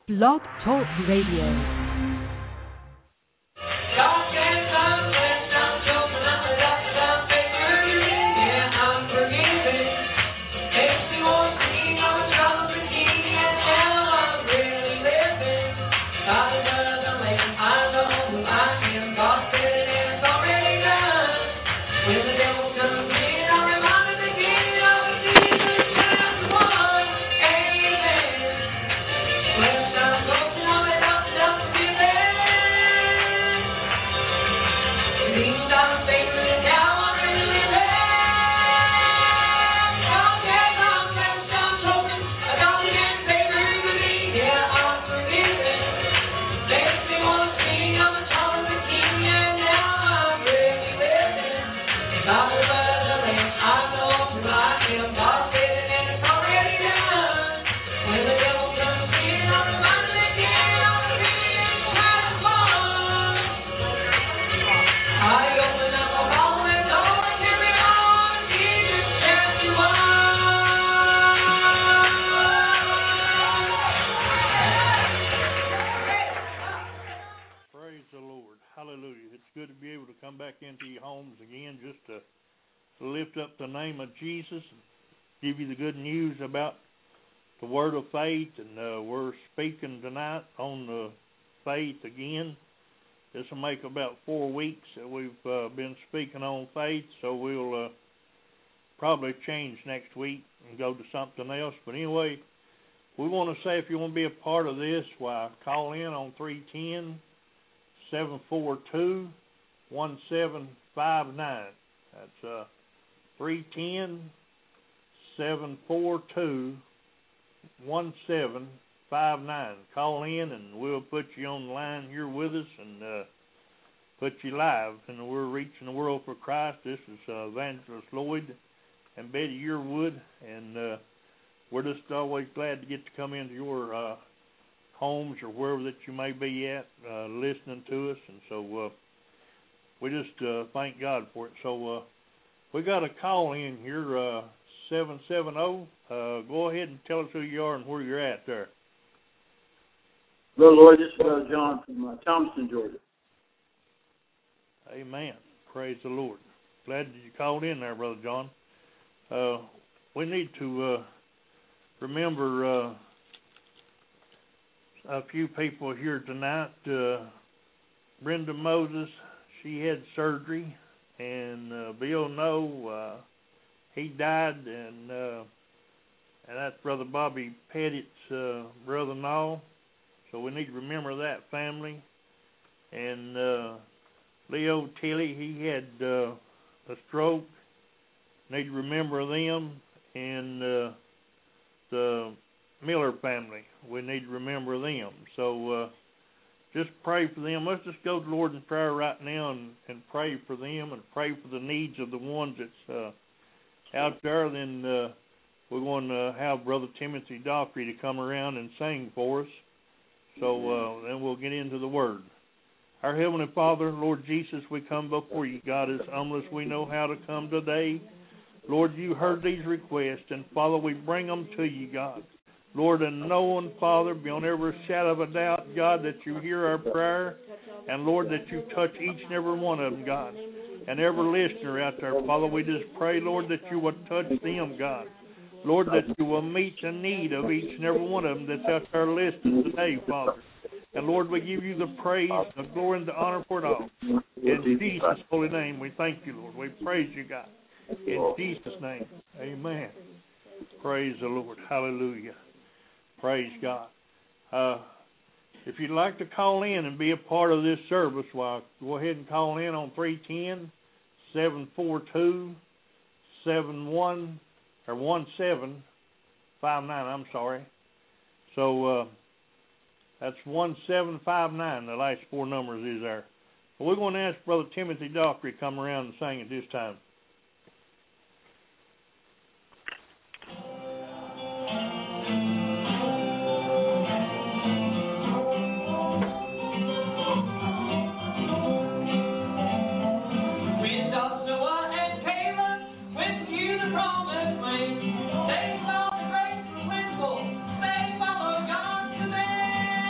Blog Talk Radio. Lift up the name of Jesus, give you the good news about the word of faith, and we're speaking tonight on the faith again. This will make about 4 weeks that we've been speaking on faith, so we'll probably change next week and go to something else. But anyway, we want to say if you want to be a part of this, why, call in on 310-742-1759. That's 310-742-1759. Call in and we'll put you on the line here with us and put you live. And we're reaching the world for Christ. This is Evangelist Lloyd and Betty Yearwood, and we're just always glad to get to come into your homes or wherever that you may be at listening to us. And so we just thank God for it. So we got a call in here, 770. Go ahead and tell us who you are and where you're at there. Well, Lord, this is Brother John from Thomaston, Georgia. Amen. Praise the Lord. Glad that you called in there, Brother John. We need to remember a few people here tonight. Brenda Moses, she had surgery. And Bill No, he died, and that's Brother Bobby Pettit's brother-in-law. So we need to remember that family. And Leo Tilley, he had a stroke. Need to remember them. And the Miller family, we need to remember them. So just pray for them. Let's just go to the Lord in prayer right now and pray for them and pray for the needs of the ones that's out there. Then we're going to have Brother Timothy Dockery to come around and sing for us. So then we'll get into the Word. Our Heavenly Father, Lord Jesus, we come before you, God, as humble as we know how to come today. Lord, you heard these requests, and Father, we bring them to you, God. Lord, and knowing, Father, beyond every shadow of a doubt, God, that you hear our prayer, and Lord, that you touch each and every one of them, God, and every listener out there, Father, we just pray, Lord, that you will touch them, God. Lord, that you will meet the need of each and every one of them that's out there listening today, Father. And Lord, we give you the praise, the glory, and the honor for it all. In Jesus' holy name, we thank you, Lord. We praise you, God. In Jesus' name, amen. Praise the Lord. Hallelujah. Praise God. If you'd like to call in and be a part of this service, well, go ahead and call in on 310-742-1759. I'm sorry. So that's 1759. The last four numbers is there. But we're going to ask Brother Timothy Dockery to come around and sing at this time. They saw the great principle, they followed God's command.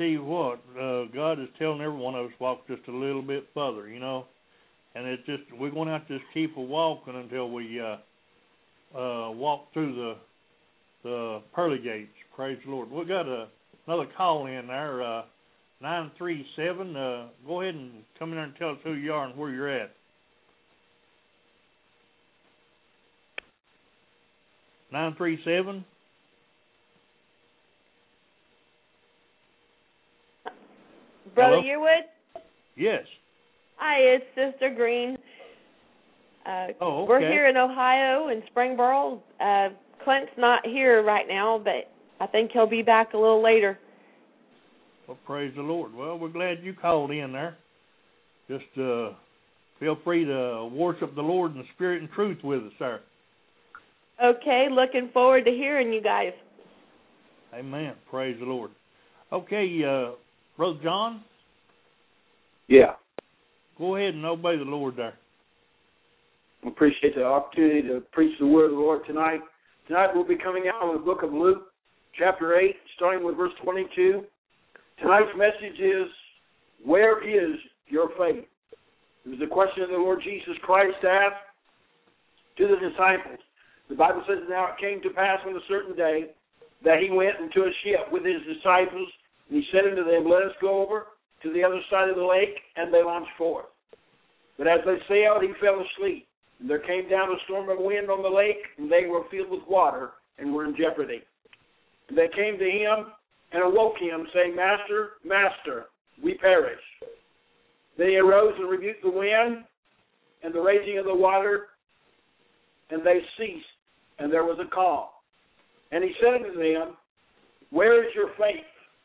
tell you what, God is telling every one of us walk just a little bit further, you know. And it's just, we're going to have to just keep walking until we walk through the pearly gates. Praise the Lord. We got another call in there, 937. Go ahead and come in there and tell us who you are and where you're at. 937. Brother Hello? Yearwood? Yes. Hi, it's Sister Green. Okay. We're here in Ohio, in Springboro. Clint's not here right now, but I think he'll be back a little later. Well, praise the Lord. Well, we're glad you called in there. Just feel free to worship the Lord in spirit and truth with us, sir. Okay, looking forward to hearing you guys. Amen. Praise the Lord. Okay, Brother John? Yeah. Go ahead and obey the Lord there. I appreciate the opportunity to preach the word of the Lord tonight. Tonight we'll be coming out of the book of Luke, chapter 8, starting with verse 22. Tonight's message is, where is your faith? It was a question that the Lord Jesus Christ asked to the disciples. The Bible says, now it came to pass on a certain day that he went into a ship with his disciples, and he said unto them, let us go over to the other side of the lake, and they launched forth. But as they sailed, he fell asleep. And there came down a storm of wind on the lake, and they were filled with water and were in jeopardy. And they came to him and awoke him, saying, Master, Master, we perish. Then he arose and rebuked the wind and the raging of the water, and they ceased, and there was a calm. And he said unto them, where is your faith?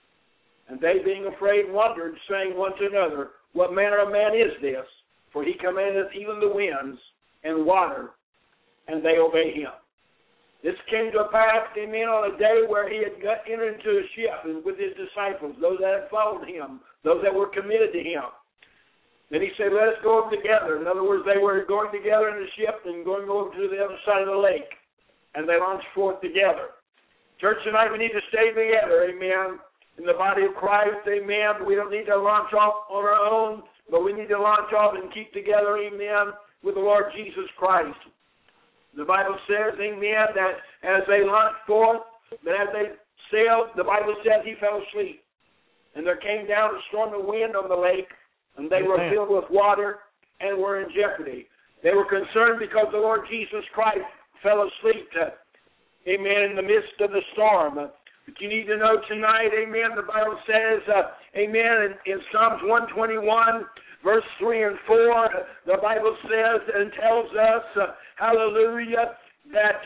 And they, being afraid, wondered, saying one to another, what manner of man is this? For he commandeth even the winds and water, and they obey him. This came to pass, amen, on a day where he had entered into a ship and with his disciples, those that had followed him, those that were committed to him. Then he said, let us go over together. In other words, they were going together in the ship and going over to the other side of the lake, and they launched forth together. Church, tonight we need to stay together, amen, in the body of Christ, amen. We don't need to launch off on our own, but we need to launch off and keep together, amen, with the Lord Jesus Christ. The Bible says, amen, that as they launched forth, that as they sailed, the Bible says he fell asleep. And there came down a storm of wind on the lake, and they were filled with water and were in jeopardy. They were concerned because the Lord Jesus Christ fell asleep, amen, in the midst of the storm. But you need to know tonight, amen, the Bible says, amen, in Psalms 121, verse 3 and 4, the Bible says and tells us, hallelujah, that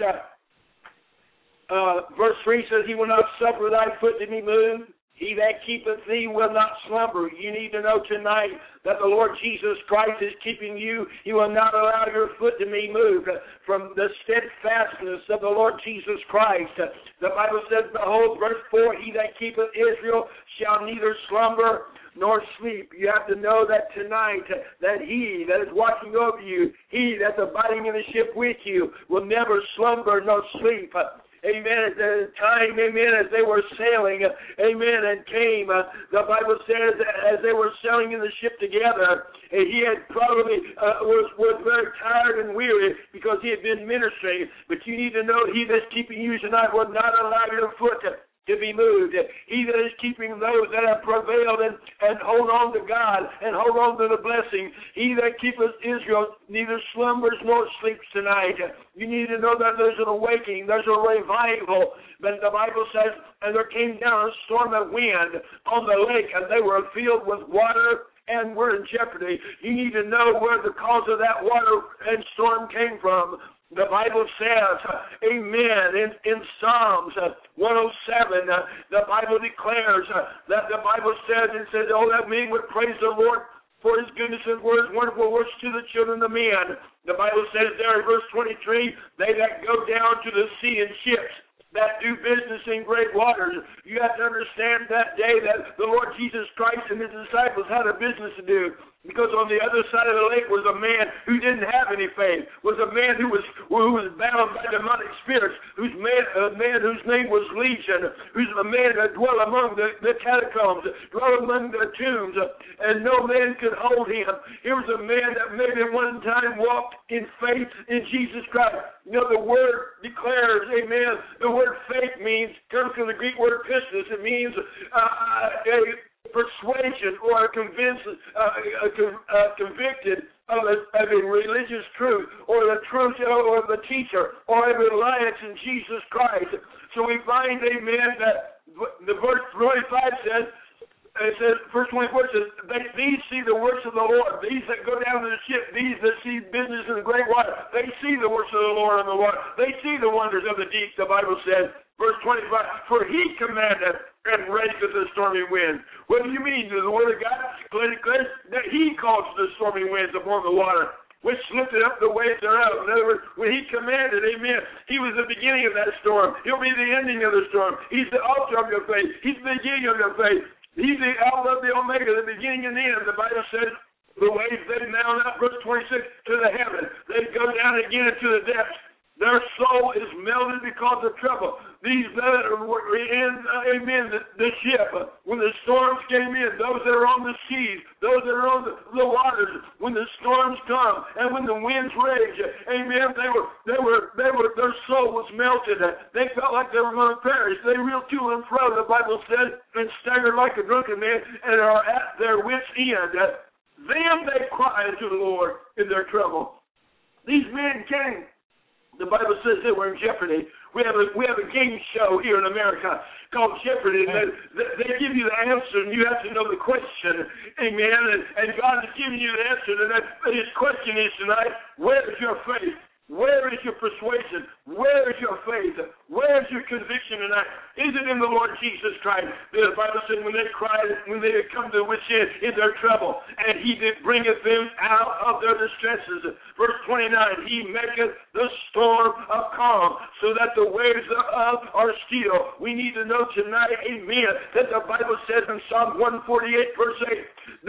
verse 3 says, he will not suffer thy foot to be moved. He that keepeth thee will not slumber. You need to know tonight that the Lord Jesus Christ is keeping you. He will not allow your foot to be moved from the steadfastness of the Lord Jesus Christ. The Bible says, behold, verse 4, he that keepeth Israel shall neither slumber nor sleep. You have to know that tonight, that he that is watching over you, he that's abiding in the ship with you, will never slumber nor sleep. Amen. At the time, amen, as they were sailing, amen, and came, the Bible says, as they were sailing in the ship together, he had probably was very tired and weary because he had been ministering. But you need to know, he that's keeping you tonight will not allow your foot to be moved. He that is keeping those that have prevailed and hold on to God and hold on to the blessing. He that keepeth Israel neither slumbers nor sleeps tonight. You need to know that there's an awakening, there's a revival. But the Bible says, and there came down a storm of wind on the lake, and they were filled with water and were in jeopardy. You need to know where the cause of that water and storm came from. The Bible says, amen, in Psalms 107, the Bible declares that the Bible says, it says, oh, that men would praise the Lord for his goodness and for his wonderful works to the children of men. The Bible says there in verse 23, they that go down to the sea in ships, that do business in great waters. You have to understand that day that the Lord Jesus Christ and his disciples had a business to do. Because on the other side of the lake was a man who didn't have any faith, was a man who was bound by demonic spirits, a man whose name was Legion, who's a man that dwelt among the catacombs, dwelt among the tombs, and no man could hold him. Here was a man that maybe one time walked in faith in Jesus Christ. You know, the word declares, amen, the word faith comes from the Greek word pistis. It means a persuasion or convicted of a religious truth or the truth or the teacher or a reliance in Jesus Christ. So we find, amen, that the verse 25 says, verse 24 says, these see the works of the Lord. These that go down to the ship, these that see business in the great water, they see the works of the Lord on the water. They see the wonders of the deep, the Bible says. Verse 25, for he commanded and raiseth the stormy wind. What do you mean? The word of God declares that he caused the stormy winds upon the water, which lifted up the waves thereof. In other words, when he commanded, amen, he was the beginning of that storm. He'll be the ending of the storm. He's the author of your faith. He's the beginning of your faith. He's the Alpha, the Omega, the beginning and the end. The Bible says the waves, they mount up, verse 26, to the heaven. They go down again into the depths. Their soul is melted because of trouble. These that were in, amen, the ship, when the storms came in, those that are on the seas, those that are on the waters, when the storms come and when the winds rage, amen, their soul was melted. They felt like they were going to perish. They reeled to and fro, the Bible said, and staggered like a drunken man and are at their wits' end. Then they cried unto the Lord in their trouble. These men came. The Bible says they were in jeopardy. We have a game show here in America called Jeopardy. And they give you the answer, and you have to know the question. Amen. And God is giving you the answer. And his question is tonight, where is your faith? Where is your persuasion? Where is your faith? Where is your conviction tonight? Is it in the Lord Jesus Christ? The Bible said when they cried, when they had come to the wit's end in their trouble, and he did bringeth them out of their distresses. Verse 29, he maketh the storm a calm, so that the waves thereof are still. We need to know tonight, amen, that the Bible says in Psalm 148, verse 8,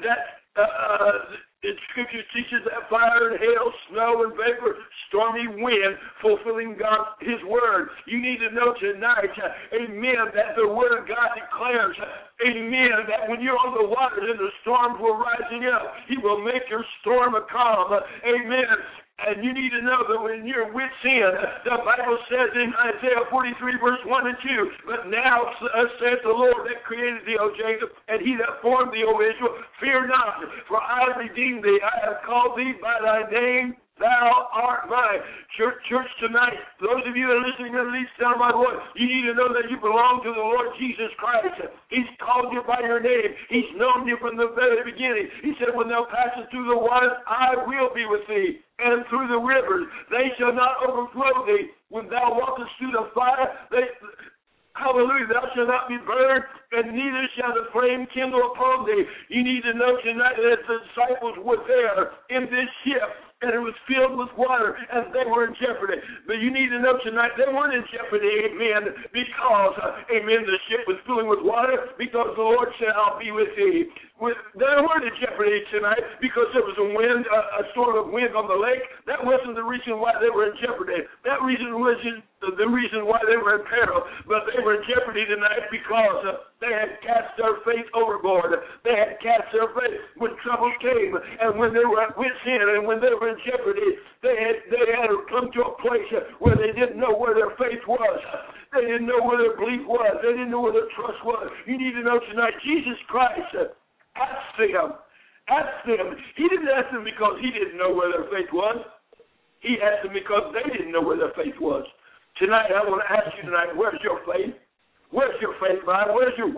the Scripture teaches that fire and hail, snow and vapor, stormy wind, fulfilling His word. You need to know tonight, amen, that the word of God declares, amen, that when you're on the waters and the storms were rising up, he will make your storm a calm. Amen. And you need to know that when you're wit's end, the Bible says in Isaiah 43, verse 1 and 2, but now saith the Lord that created thee, O Jacob, and he that formed thee, O Israel, fear not, for I have redeemed thee. I have called thee by thy name. Thou art mine. Church tonight, those of you that are listening to the least sound of my voice, you need to know that you belong to the Lord Jesus Christ. He's called you by your name. He's known you from the very beginning. He said, when thou passest through the waters, I will be with thee. And through the rivers, they shall not overflow thee. When thou walkest through the fire, hallelujah, thou shalt not be burned, and neither shall the flame kindle upon thee. You need to know tonight that the disciples were there in this ship, and it was filled with water, and they were in jeopardy. But you need to know tonight they weren't in jeopardy, amen, because, amen, the ship was filling with water, because the Lord said, I'll be with thee. They weren't in jeopardy tonight because there was a storm of wind on the lake. That wasn't the reason why they were in jeopardy. That reason wasn't the reason why they were in peril, but they were in jeopardy tonight because they had cast their faith overboard. They had cast their faith when trouble came, and when they were at wit's end, and when they were in jeopardy, they had come to a place where they didn't know where their faith was. They didn't know where their belief was. They didn't know where their trust was. You need to know tonight, Jesus Christ asked them. He didn't ask them because he didn't know where their faith was. He asked them because they didn't know where their faith was. Tonight, I want to ask you tonight, where's your faith? Where's your faith lie? Where's your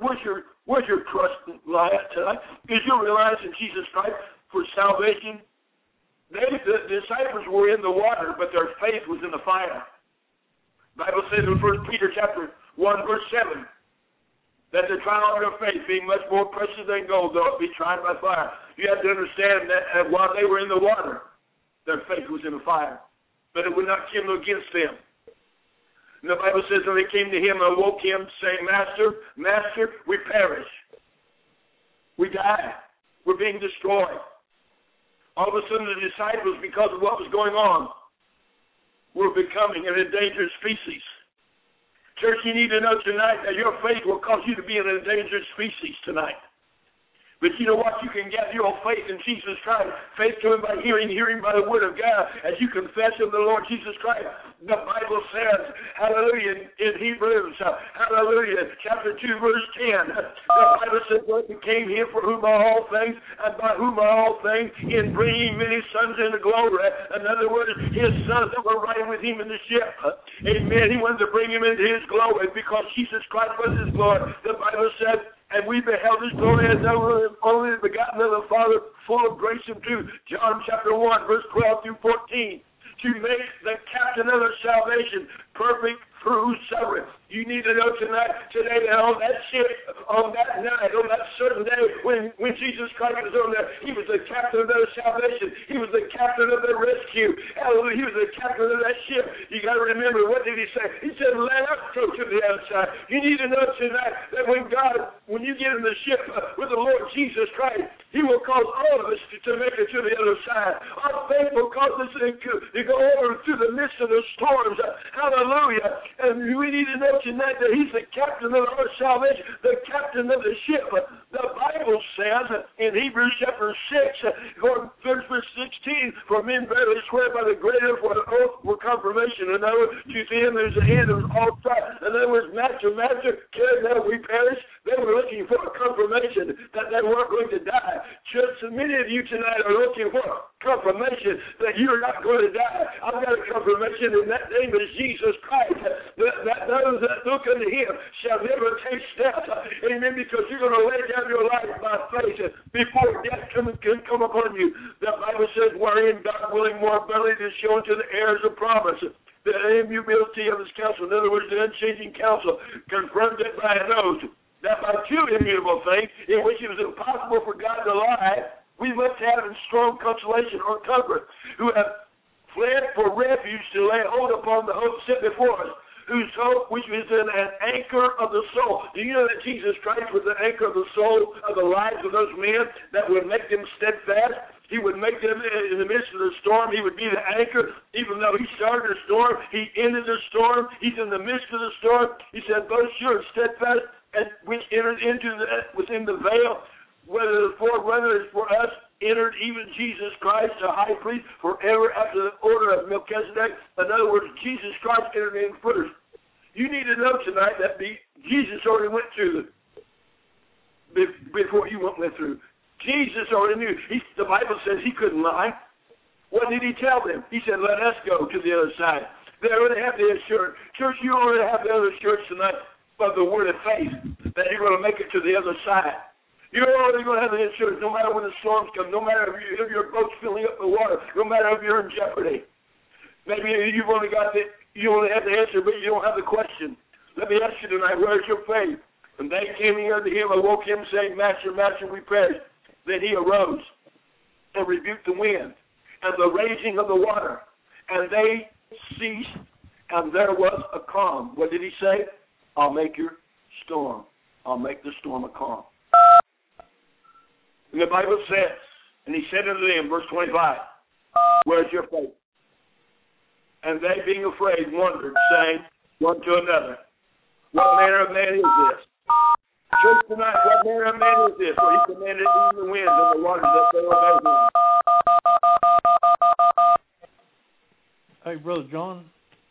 trust lie at tonight? Is your reliance in Jesus Christ for salvation? The disciples were in the water, but their faith was in the fire. The Bible says in 1 Peter chapter 1, verse 7, that the trial of your faith, being much more precious than gold, though it be tried by fire. You have to understand that while they were in the water, their faith was in the fire, but it would not kindle against them. And the Bible says when they came to him and awoke him, saying, Master, we perish. We die. were being destroyed. All of a sudden, the disciples, because of what was going on, were becoming an endangered species. Church, you need to know tonight that your faith will cause you to be an endangered species tonight. But you know what? You can get your faith in Jesus Christ. Faith coming by hearing, hearing by the word of God. As you confess of the Lord Jesus Christ, the Bible says, hallelujah, in Hebrews, hallelujah, chapter 2, verse 10. The Bible says, God became him for whom are all things, and by whom are all things, in bringing many sons into glory. In other words, his sons that were riding with him in the ship. Amen. He wanted to bring him into his glory because Jesus Christ was his glory. The Bible said, and we beheld his glory as only begotten of the Father, full of grace and truth. John chapter 1, verse 12 through 14. To make the captain of their salvation perfect through suffering. You need to know today that on that ship, on that night, on that certain day when Jesus Christ was on there, he was the captain of their salvation. He was the captain of their rescue. Hallelujah. He was the captain of that ship. You got to remember, what did he say? He said, let us go to the other side. You need to know tonight that when you get in the ship with the Lord Jesus Christ, he will cause all of us to make it to the other side. Our faith will cause us to go over through the midst of the storms. Hallelujah. And we need to know tonight that he's the captain of our salvation, the captain of the ship. The Bible says in Hebrews chapter 6, verse 16, for men verily swear by the greater for the oath for confirmation. In other words, to them there's the end of all time. In other words, master, care that we perish. They were looking for a confirmation that they weren't going to die. Just as many of you tonight are looking for a confirmation that you're not going to die. I've got a confirmation, and that name is Jesus Christ. That those that look unto him shall never taste death. Amen. Because you're going to lay down your life by faith before death can come upon you. The Bible says, wherein God willing more abundantly to show unto the heirs of promise the immutability of his counsel. In other words, the unchanging counsel confirmed it by an oath, that by two immutable things, in which it was impossible for God to lie, we must have in strong consolation or comfort, who have fled for refuge to lay hold upon the hope set before us, whose hope which is an anchor of the soul. Do you know that Jesus Christ was the anchor of the soul of the lives of those men that would make them steadfast? He would make them in the midst of the storm. He would be the anchor. Even though he started a storm, he ended the storm. He's in the midst of the storm. He said, both sure and steadfast, and which entered within the veil, whether the forerunners for us entered even Jesus Christ, the high priest, forever after the order of Melchizedek. In other words, Jesus Christ entered in first. You need to know tonight that Jesus already went through before you went through. Jesus already knew. The Bible says he couldn't lie. What did he tell them? He said, let us go to the other side. They already have the assurance. Church, you already have the other assurance tonight of the word of faith that you're going to make it to the other side. You're already going to have the insurance no matter when the storms come, no matter if your boat's filling up with water, no matter if you're in jeopardy. Maybe you only have the answer, but you don't have the question. Let me ask you tonight, where's your faith? And they came unto him, awoke him, saying, Master, Master, we perish. Then he arose and rebuked the wind and the raging of the water, and they ceased, and there was a calm. What did he say? I'll make your storm. I'll make the storm a calm. And the Bible says, and he said unto them, verse 25, where's your faith? And they, being afraid, wondered, saying one to another, what manner of man is this? Church tonight, what manner of man is this? For he commanded even the winds and the waters that they obey him. Hey, Brother John.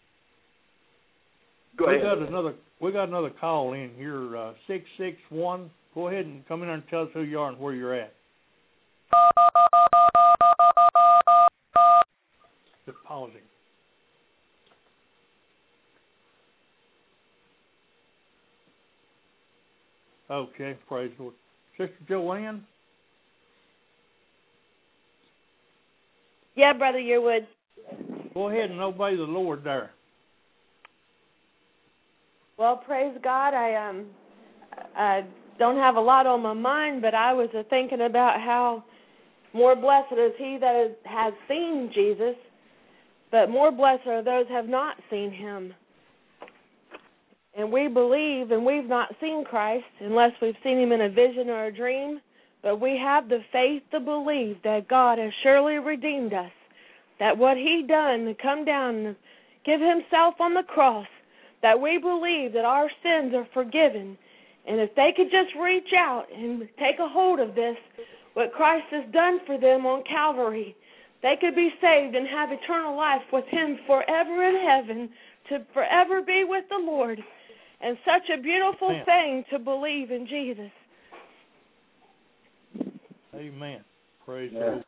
Go ahead. We got another call in here, 661. Go ahead and come in there and tell us who you are and where you're at. Just pausing. Okay, praise the Lord. Sister Joanne? Yeah, Brother Yearwood. Go ahead and obey the Lord there. Well, praise God. I don't have a lot on my mind, but I was thinking about how more blessed is he that has seen Jesus, but more blessed are those who have not seen him. And we believe, and we've not seen Christ unless we've seen him in a vision or a dream. but we have the faith to believe that God has surely redeemed us, that what He done to come down and give Himself on the cross, that we believe that our sins are forgiven. And if they could just reach out and take a hold of this, what Christ has done for them on Calvary, they could be saved and have eternal life with Him forever in heaven, to forever be with the Lord. And such a beautiful thing to believe in Jesus. Amen. Praise the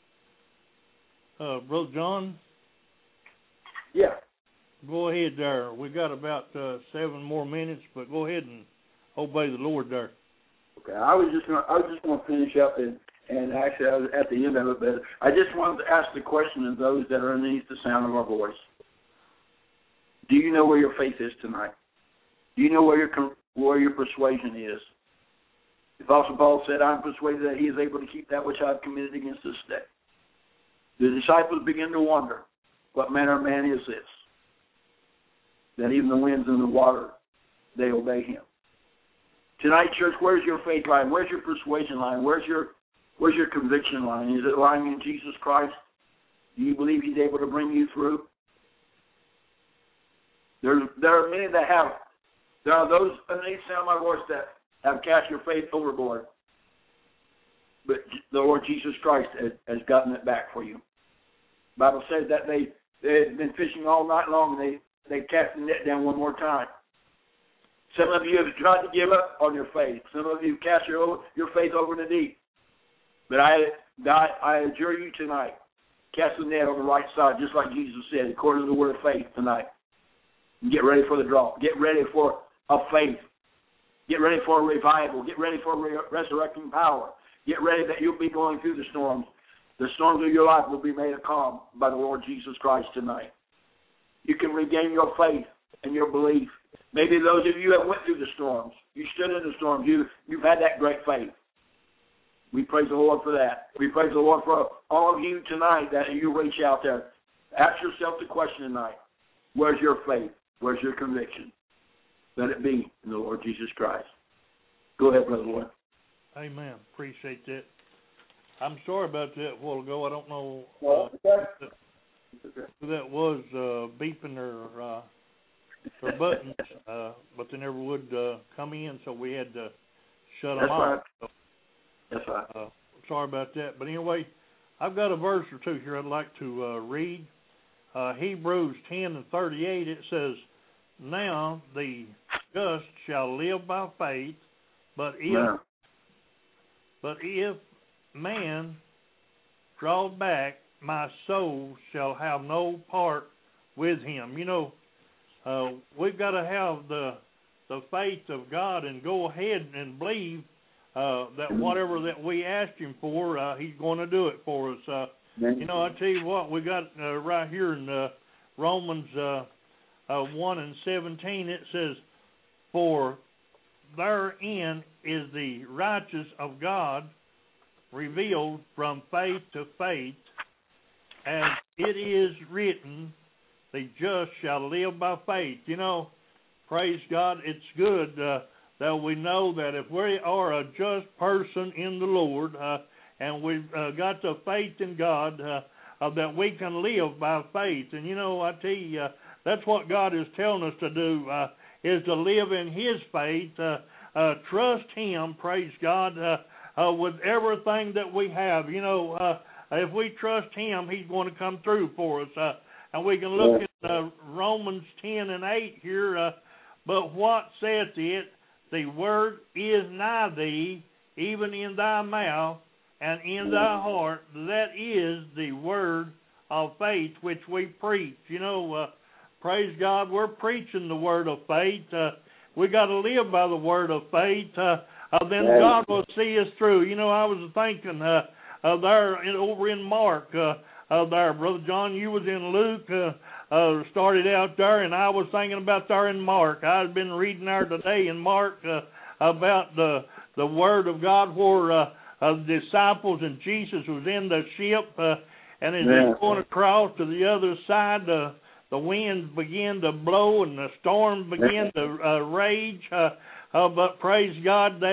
Lord. Brother John? Yeah. Go ahead there. We got about 7 more minutes, but go ahead and obey the Lord there. Okay. I was just going to finish up, and actually I was at the end of it, but I just wanted to ask the question of those that are underneath the sound of our voice. Do you know where your faith is tonight? Do you know where your persuasion is? The Apostle Paul said, "I'm persuaded that He is able to keep that which I have committed against this day." The disciples begin to wonder, what manner of man is this, that even the winds and the water, they obey Him? Tonight, church, where's your faith lying? Where's your persuasion lying? Where's your conviction lying? Is it lying in Jesus Christ? Do you believe He's able to bring you through? There are many that have. There are those underneath the sound of my voice that have cast your faith overboard. But the Lord Jesus Christ has gotten it back for you. The Bible says that they had been fishing all night long, and they cast the net down one more time. Some of you have tried to give up on your faith. Some of you cast your faith over in the deep. But I adjure you tonight, cast the net on the right side, just like Jesus said, according to the word of faith tonight. Get ready for the draw. Get ready for a faith. Get ready for a revival. Get ready for resurrecting power. Get ready that you'll be going through the storms. The storms of your life will be made a calm by the Lord Jesus Christ tonight. You can regain your faith and your belief. Maybe those of you that went through the storms, you stood in the storms, you've had that great faith. We praise the Lord for that. We praise the Lord for all of you tonight that you reach out there. Ask yourself the question tonight, where's your faith? Where's your conviction? Let it be in the Lord Jesus Christ. Go ahead, Brother Lloyd. Amen. Appreciate that. I'm sorry about that a while ago. I don't know who that was beeping their buttons, but they never would come in, so we had to shut them off. Right. That's right. Sorry about that. But anyway, I've got a verse or two here I'd like to read. Hebrews 10:38, it says, "Now the just shall live by faith, but if man draw back, my soul shall have no part with him." You know, we've got to have the faith of God and go ahead and believe that whatever that we ask Him for, He's going to do it for us. You know, I tell you what, we got right here in Romans 1:17, it says, "For therein is the righteousness of God revealed from faith to faith, as it is written, the just shall live by faith." You know, praise God, it's good that we know that if we are a just person in the Lord, and we've got the faith in God, that we can live by faith. And, you know, I tell you, that's what God is telling us to do, is to live in His faith, trust Him, praise God, with everything that we have. You know, if we trust Him, He's going to come through for us. And we can look at Romans 10:8 here, "But what saith it? The word is nigh thee, even in thy mouth, and in thy heart, that is the word of faith which we preach." You know, praise God, we're preaching the word of faith. We got to live by the word of faith. Then God will see us through. You know, I was thinking there over in Mark, there, Brother John, you was in Luke, started out there, and I was thinking about there in Mark. I've been reading there today in Mark about the word of God where the disciples and Jesus was in the ship, and as they're going across to the other side, the winds began to blow and the storm began to rage. But praise God, that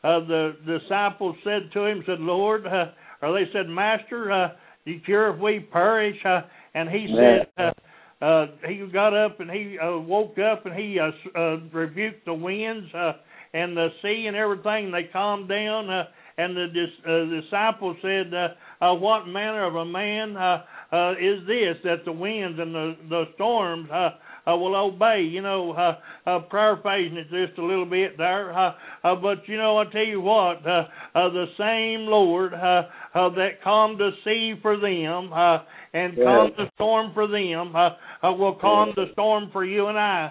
the disciples said to him, said, Lord, or they said, Master, do you care if we perish? And he said, he got up and he woke up and he rebuked the winds and the sea and everything. They calmed down. And the disciples said, what manner of a man is this, that the winds and the storms will obey? You know, paraphrasing it just a little bit there. But, you know, I tell you what, the same Lord that calmed the sea for them and calmed the storm for them will calm the storm for you and I.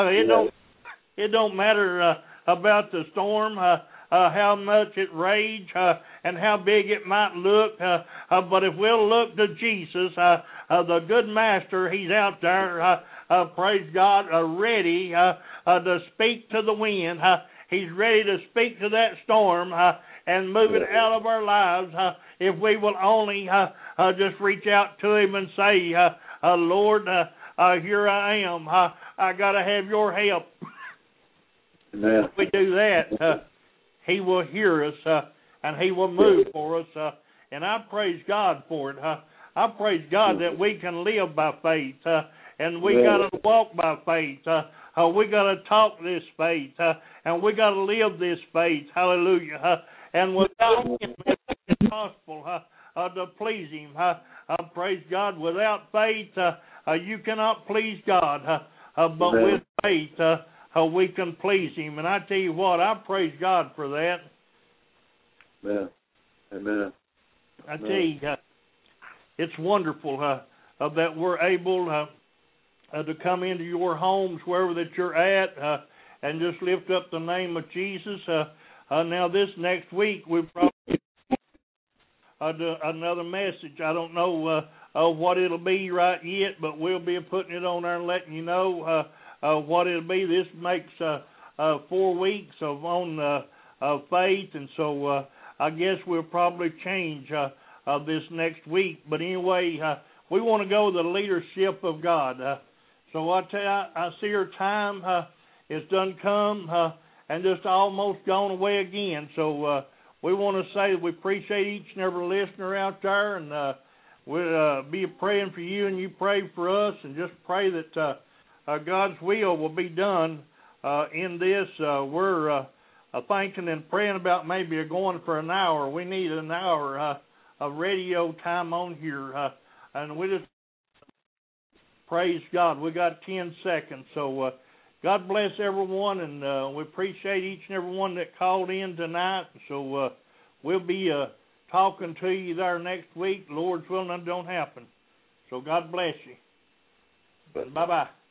It don't matter about the storm, how much it rage, and how big it might look. But if we'll look to Jesus, the good master, he's out there, praise God, ready to speak to the wind. He's ready to speak to that storm and move it out of our lives if we will only just reach out to him and say, Lord, here I am. I got to have your help. Amen. If we do that, he will hear us, and he will move for us, and I praise God for it. I praise God that we can live by faith, and we got to walk by faith. We got to talk this faith, and we got to live this faith. Hallelujah. And without him, it's impossible to please him. Praise God. Without faith, you cannot please God, but with faith, we can please him. And I tell you what, I praise God for that. Amen. Amen. I tell you, it's wonderful that we're able to come into your homes, wherever that you're at, and just lift up the name of Jesus. Now, this next week, we'll probably do another message. I don't know what it'll be right yet, but we'll be putting it on there and letting you know what it'll be. This makes 4 weeks on faith, and so I guess we'll probably change this next week. But anyway, we want to go to the leadership of God. So I tell you, I see our time is done come and just almost gone away again. So we want to say that we appreciate each and every listener out there, and we'll be praying for you, and you pray for us, and just pray that God's will be done in this. We're thinking and praying about maybe going for an hour. We need an hour of radio time on here, and we just praise God. We got 10 seconds, so God bless everyone, and we appreciate each and every one that called in tonight. So we'll be talking to you there next week. Lord's willing, that don't happen. So God bless you. Bye-bye.